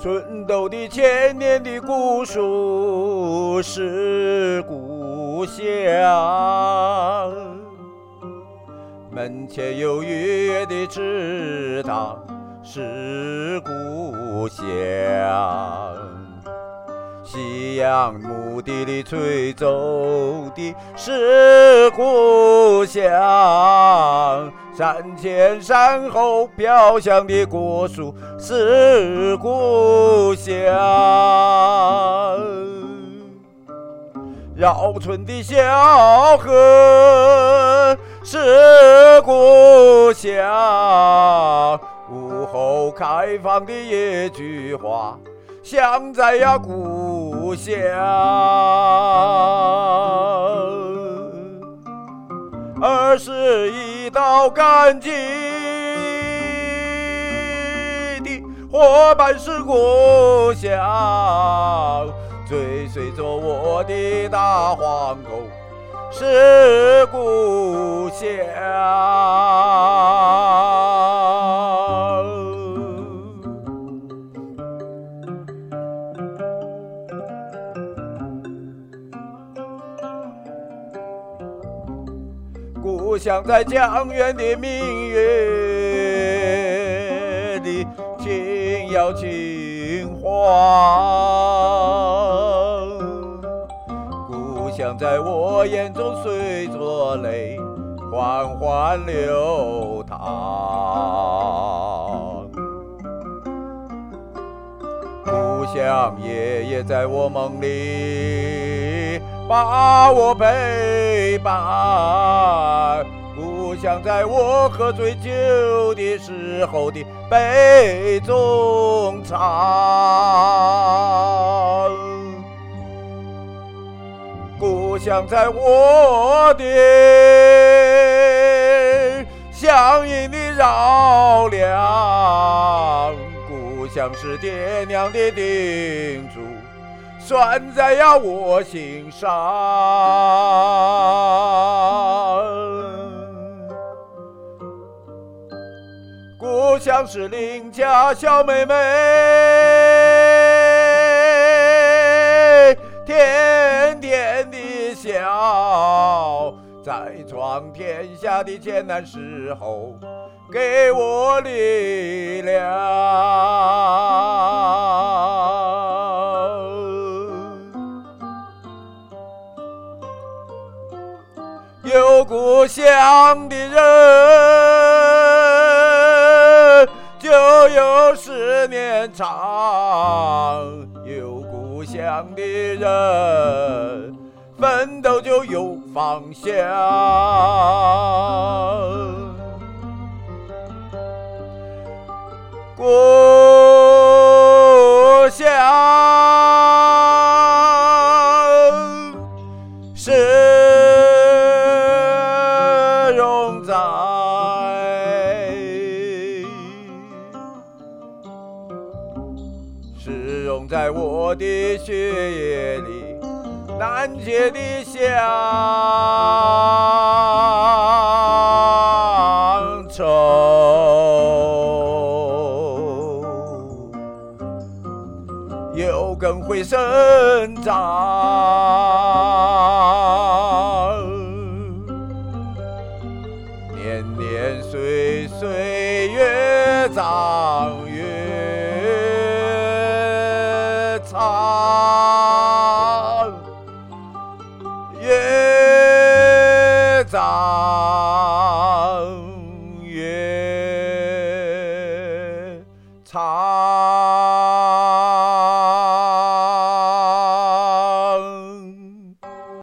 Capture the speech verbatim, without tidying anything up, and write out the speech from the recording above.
春斗的千年的古树是故乡，门前有月月的池塘是故乡，夕阳牧笛里吹奏的是故乡，山前山后飘香的果树是故乡，绕村的小河是故乡，午后开放的野菊花像在呀故乡，儿时一道干净的伙伴是故乡，追随着我的大黄狗是故乡。故乡在江源的明月里轻摇轻晃，故乡在我眼中随着泪缓缓流淌，故乡爷爷在我梦里把我陪伴，故乡在我喝醉酒的时候的杯中唱，故乡在我的乡音的绕梁，故乡是爹娘的叮嘱拴在呀我心上，故乡是邻家小妹妹甜甜的笑，在闯天下的艰难时候给我力量，有故乡的人就有十年长，有故乡的人奋斗就有方向，故乡是是融在我的血液里难解的乡愁，有根会生长，年年岁岁越长越长，越长越长。